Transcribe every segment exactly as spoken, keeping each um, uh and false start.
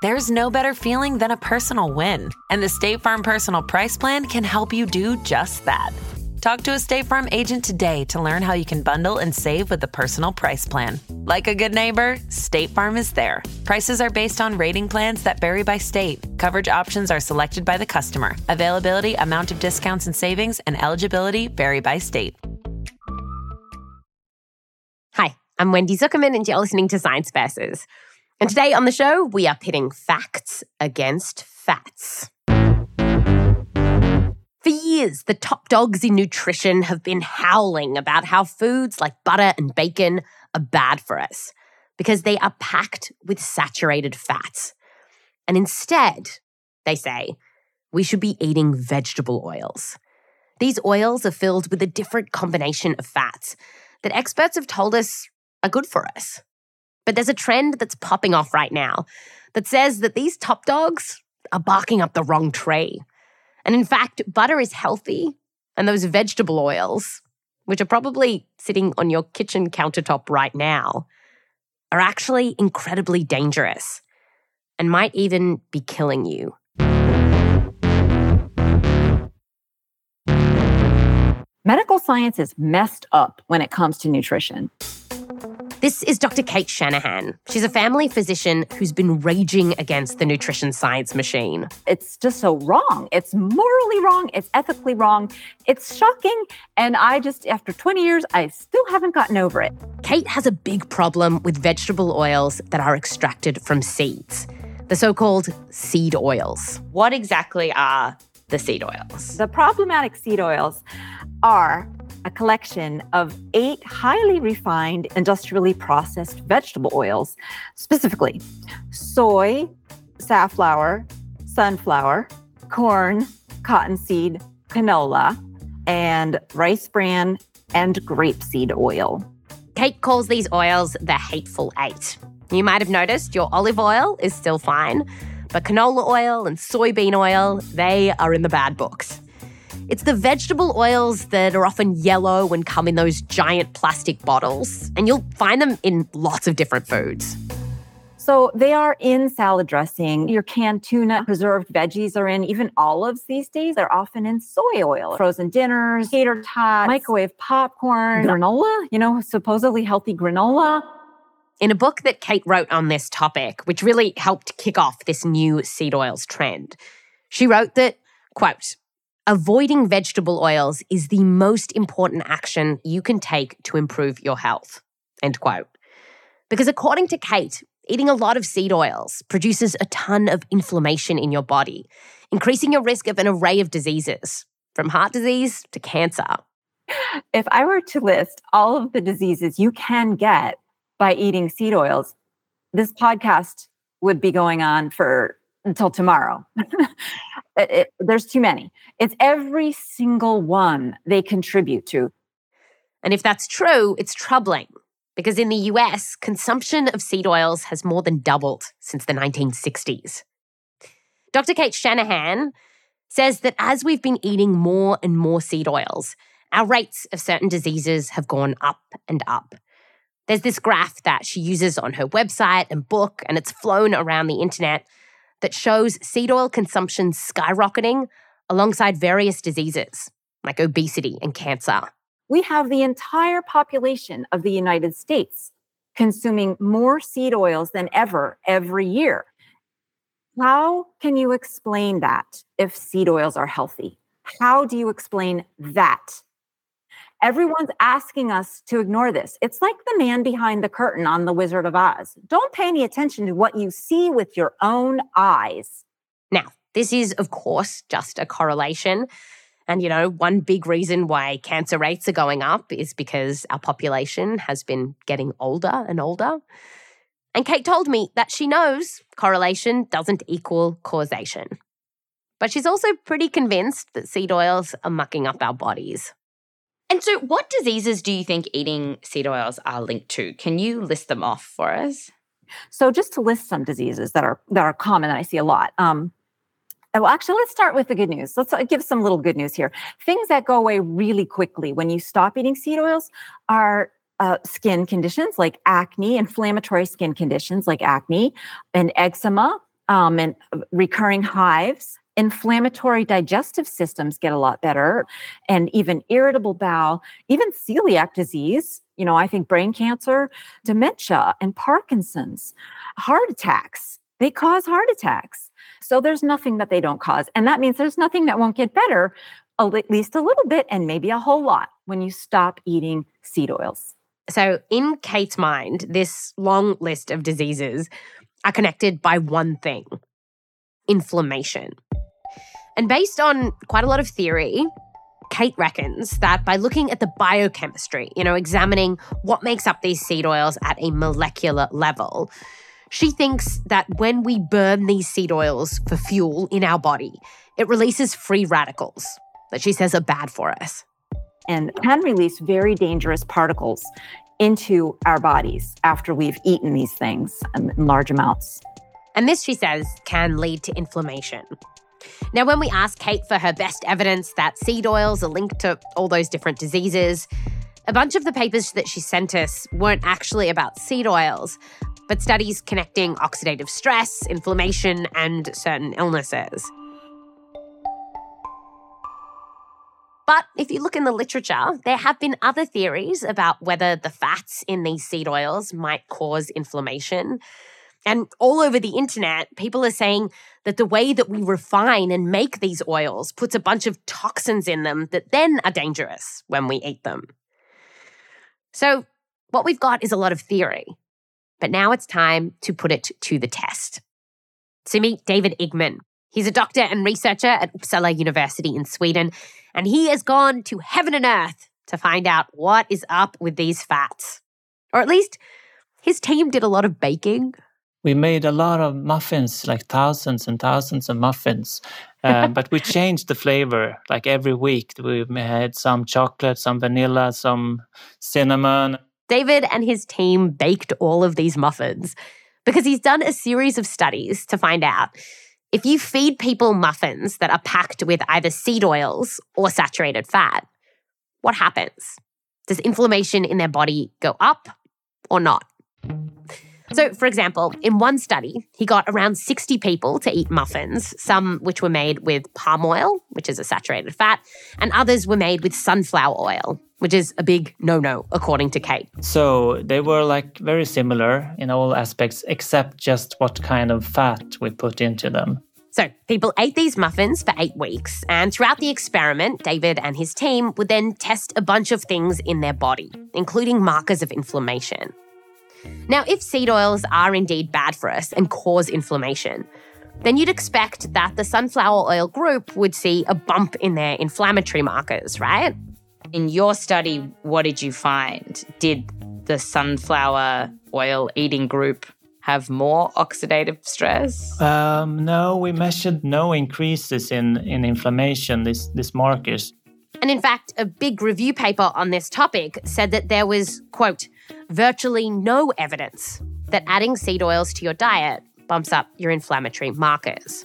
There's no better feeling than a personal win. And the State Farm Personal Price Plan can help you do just that. Talk to a State Farm agent today to learn how you can bundle and save with the Personal Price Plan. Like a good neighbor, State Farm is there. Prices are based on rating plans that vary by state. Coverage options are selected by the customer. Availability, amount of discounts and savings, and eligibility vary by state. Hi, I'm Wendy Zuckerman, and you're listening to Science Versus. And today on the show, we are pitting facts against fats. For years, the top dogs in nutrition have been howling about how foods like butter and bacon are bad for us because they are packed with saturated fats. And instead, they say, we should be eating vegetable oils. These oils are filled with a different combination of fats that experts have told us are good for us. But there's a trend that's popping off right now that says that these top dogs are barking up the wrong tree. And in fact, butter is healthy, and those vegetable oils, which are probably sitting on your kitchen countertop right now, are actually incredibly dangerous and might even be killing you. Medical science is messed up when it comes to nutrition. This is Doctor Kate Shanahan. She's a family physician who's been raging against the nutrition science machine. It's just so wrong. It's morally wrong. It's ethically wrong. It's shocking. And I just, after twenty years, I still haven't gotten over it. Kate has a big problem with vegetable oils that are extracted from seeds, the so-called seed oils. What exactly are the seed oils? The problematic seed oils are a collection of eight highly refined, industrially processed vegetable oils, specifically soy, safflower, sunflower, corn, cottonseed, canola, and rice bran and grapeseed oil. Kate calls these oils the hateful eight. You might have noticed your olive oil is still fine, but canola oil and soybean oil, they are in the bad books. It's the vegetable oils that are often yellow and come in those giant plastic bottles, and you'll find them in lots of different foods. So they are in salad dressing. Your canned tuna, preserved veggies are in, even olives these days. They're often in soy oil, frozen dinners, tater tots, microwave popcorn, granola, you know, supposedly healthy granola. In a book that Kate wrote on this topic, which really helped kick off this new seed oils trend, she wrote that, quote, avoiding vegetable oils is the most important action you can take to improve your health, end quote. Because according to Kate, eating a lot of seed oils produces a ton of inflammation in your body, increasing your risk of an array of diseases, from heart disease to cancer. If I were to list all of the diseases you can get by eating seed oils, this podcast would be going on for until tomorrow. it, it, there's too many. It's every single one they contribute to. And if that's true, it's troubling because in the U S, consumption of seed oils has more than doubled since the nineteen sixties. Doctor Kate Shanahan says that as we've been eating more and more seed oils, our rates of certain diseases have gone up and up. There's this graph that she uses on her website and book, and it's flown around the internet, that shows seed oil consumption skyrocketing alongside various diseases like obesity and cancer. We have the entire population of the United States consuming more seed oils than ever every year. How can you explain that if seed oils are healthy? How do you explain that? Everyone's asking us to ignore this. It's like the man behind the curtain on The Wizard of Oz. Don't pay any attention to what you see with your own eyes. Now, this is, of course, just a correlation. And, you know, one big reason why cancer rates are going up is because our population has been getting older and older. And Kate told me that she knows correlation doesn't equal causation. But she's also pretty convinced that seed oils are mucking up our bodies. And so what diseases do you think eating seed oils are linked to? Can you list them off for us? So just to list some diseases that are that are common that I see a lot. Um, well, actually, let's start with the good news. Let's give some little good news here. Things that go away really quickly when you stop eating seed oils are uh, skin conditions like acne, inflammatory skin conditions like acne, and eczema, um, and recurring hives. Inflammatory digestive systems get a lot better, and even irritable bowel, even celiac disease, you know, I think brain cancer, dementia, and Parkinson's, heart attacks. They cause heart attacks. So there's nothing that they don't cause. And that means there's nothing that won't get better, at least a little bit, and maybe a whole lot when you stop eating seed oils. So in Kate's mind, this long list of diseases are connected by one thing: inflammation. And based on quite a lot of theory, Kate reckons that by looking at the biochemistry, you know, examining what makes up these seed oils at a molecular level, she thinks that when we burn these seed oils for fuel in our body, it releases free radicals that she says are bad for us. And can release very dangerous particles into our bodies after we've eaten these things in large amounts. And this, she says, can lead to inflammation. Now, when we asked Kate for her best evidence that seed oils are linked to all those different diseases, a bunch of the papers that she sent us weren't actually about seed oils, but studies connecting oxidative stress, inflammation, and certain illnesses. But if you look in the literature, there have been other theories about whether the fats in these seed oils might cause inflammation. And all over the internet, people are saying that the way that we refine and make these oils puts a bunch of toxins in them that then are dangerous when we eat them. So what we've got is a lot of theory, but now it's time to put it to the test. So meet David Igman. He's a doctor and researcher at Uppsala University in Sweden, and he has gone to heaven and earth to find out what is up with these fats. Or at least his team did a lot of baking. We made a lot of muffins, like thousands and thousands of muffins. Uh, but we changed the flavor like every week. We had some chocolate, some vanilla, some cinnamon. David and his team baked all of these muffins because he's done a series of studies to find out if you feed people muffins that are packed with either seed oils or saturated fat, what happens? Does inflammation in their body go up or not? So, for example, in one study, he got around sixty people to eat muffins, some which were made with palm oil, which is a saturated fat, and others were made with sunflower oil, which is a big no-no, according to Kate. So they were like very similar in all aspects, except just what kind of fat we put into them. So people ate these muffins for eight weeks, and throughout the experiment, David and his team would then test a bunch of things in their body, including markers of inflammation. Now, if seed oils are indeed bad for us and cause inflammation, then you'd expect that the sunflower oil group would see a bump in their inflammatory markers, right? In your study, what did you find? Did the sunflower oil eating group have more oxidative stress? Um, no, we measured no increases in, in inflammation, these, these markers. And in fact, a big review paper on this topic said that there was, quote, virtually no evidence that adding seed oils to your diet bumps up your inflammatory markers.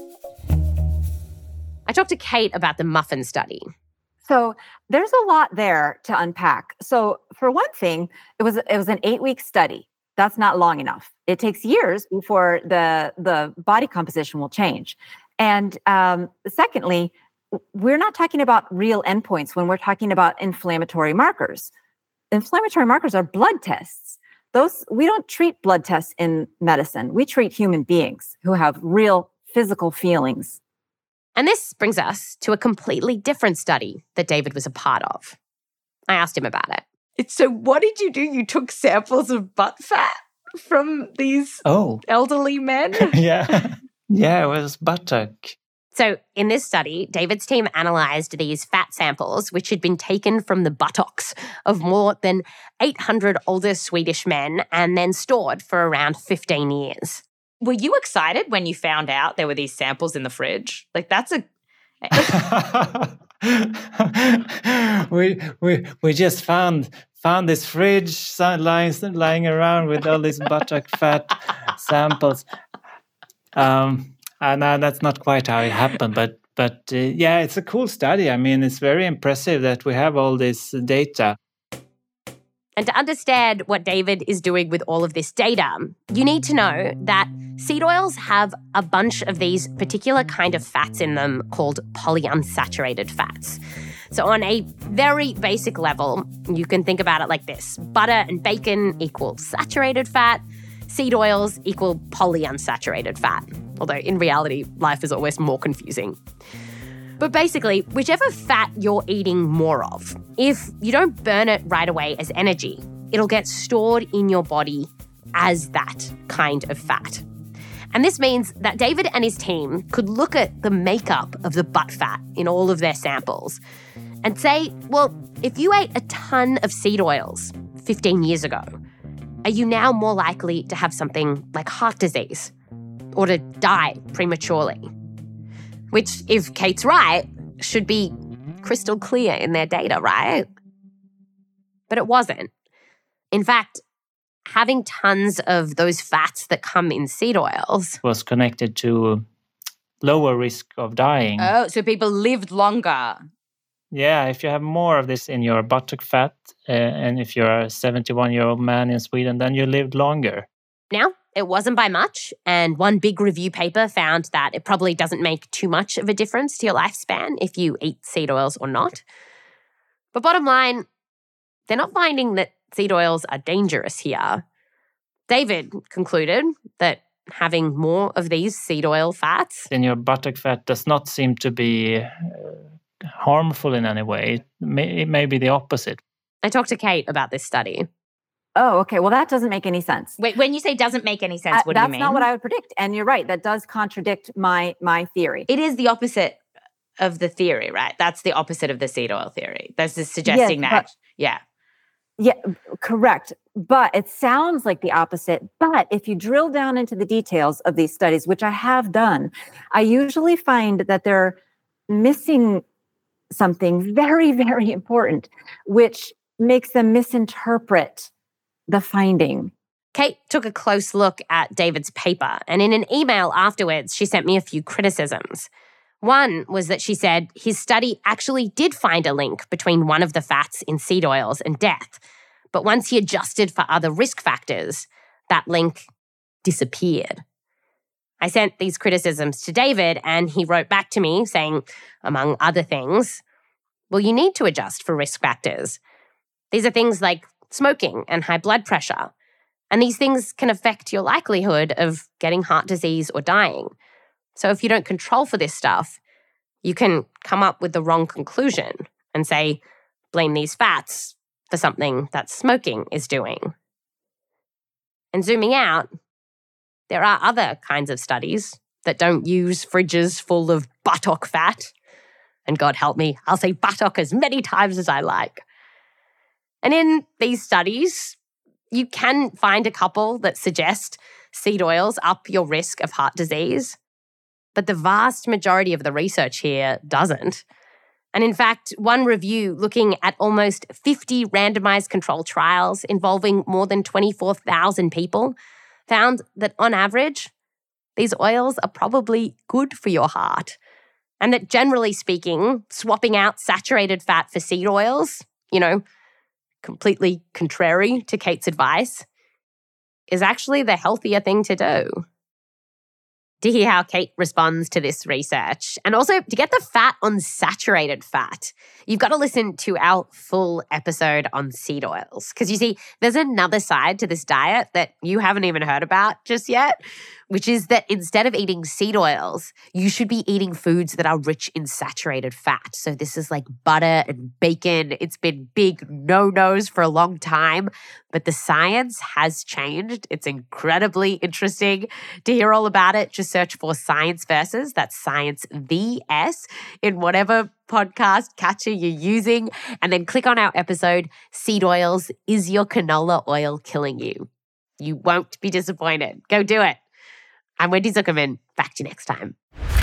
I talked to Kate about the muffin study. So there's a lot there to unpack. So for one thing, it was it was an eight-week study. That's not long enough. It takes years before the, the body composition will change. And um, secondly, we're not talking about real endpoints when we're talking about inflammatory markers. Inflammatory markers are blood tests. Those we don't treat blood tests in medicine. We treat human beings who have real physical feelings. And this brings us to a completely different study that David was a part of. I asked him about it. It's, so what did you do? You took samples of butt fat from these oh. elderly men? yeah. Yeah, it was buttock. So in this study, David's team analysed these fat samples, which had been taken from the buttocks of more than eight hundred older Swedish men and then stored for around fifteen years. Were you excited when you found out there were these samples in the fridge? Like, that's a... we we we just found found this fridge lying lying around with all these buttock fat samples. Um, and uh, that's not quite how it happened, but but uh, yeah, it's a cool study. I mean, it's very impressive that we have all this data. And to understand what David is doing with all of this data, you need to know that Seed oils have a bunch of these particular kind of fats in them called polyunsaturated fats. So on a very basic level, you can think about it like this. Butter and bacon equal saturated fat. Seed oils equal polyunsaturated fat. Although in reality, life is always more confusing. But basically, whichever fat you're eating more of, if you don't burn it right away as energy, it'll get stored in your body as that kind of fat. And this means that David and his team could look at the makeup of the butt fat in all of their samples and say, well, if you ate a ton of seed oils fifteen years ago, are you now more likely to have something like heart disease or to die prematurely? Which, if Kate's right, should be crystal clear in their data, right? But it wasn't. In fact, having tons of those fats that come in seed oils was connected to lower risk of dying. Oh, so people lived longer. Yeah, if you have more of this in your buttock fat, uh, and if you're a seventy-one-year-old man in Sweden, then you lived longer. Now, it wasn't by much, and one big review paper found that it probably doesn't make too much of a difference to your lifespan if you eat seed oils or not. But bottom line, they're not finding that seed oils are dangerous here. David concluded that having more of these seed oil fats in your buttock fat does not seem to be uh, harmful in any way. It may, it may be the opposite. I talked to Kate about this study. Oh, okay. Well, that doesn't make any sense. Wait, when you say doesn't make any sense, Uh, what do you that's mean? not what I would predict. And you're right. That does contradict my my theory. It is the opposite of the theory, right? That's the opposite of the seed oil theory. That's just suggesting Yes, that, but- yeah. Yeah, correct. But it sounds like the opposite. But if you drill down into the details of these studies, which I have done, I usually find that they're missing something very, very important, which makes them misinterpret the finding. Kate took a close look at David's paper, and in an email afterwards, she sent me a few criticisms. One was that she said his study actually did find a link between one of the fats in seed oils and death, but once he adjusted for other risk factors, that link disappeared. I sent these criticisms to David, and he wrote back to me saying, among other things, well, you need to adjust for risk factors. These are things like smoking and high blood pressure, and these things can affect your likelihood of getting heart disease or dying. So if you don't control for this stuff, you can come up with the wrong conclusion and say, blame these fats for something that smoking is doing. And zooming out, there are other kinds of studies that don't use fridges full of buttock fat. And God help me, I'll say buttock as many times as I like. And in these studies, you can find a couple that suggest seed oils up your risk of heart disease. But the vast majority of the research here doesn't. And in fact, one review looking at almost fifty randomized controlled trials involving more than twenty-four thousand people found that on average, these oils are probably good for your heart. And that generally speaking, swapping out saturated fat for seed oils, you know, completely contrary to Kate's advice, is actually the healthier thing to do. To hear how Kate responds to this research, and also to get the fat on saturated fat, you've got to listen to our full episode on seed oils. Because you see, there's another side to this diet that you haven't even heard about just yet, which is that instead of eating seed oils, you should be eating foods that are rich in saturated fat. So this is like butter and bacon. It's been big no-nos for a long time, but the science has changed. It's incredibly interesting to hear all about it. Just search for Science Versus, that's Science V S, in whatever podcast catcher you're using, and then click on our episode, Seed Oils, Is Your Canola Oil Killing You? You won't be disappointed. Go do it. I'm Wendy Zuckerman. Back to you next time.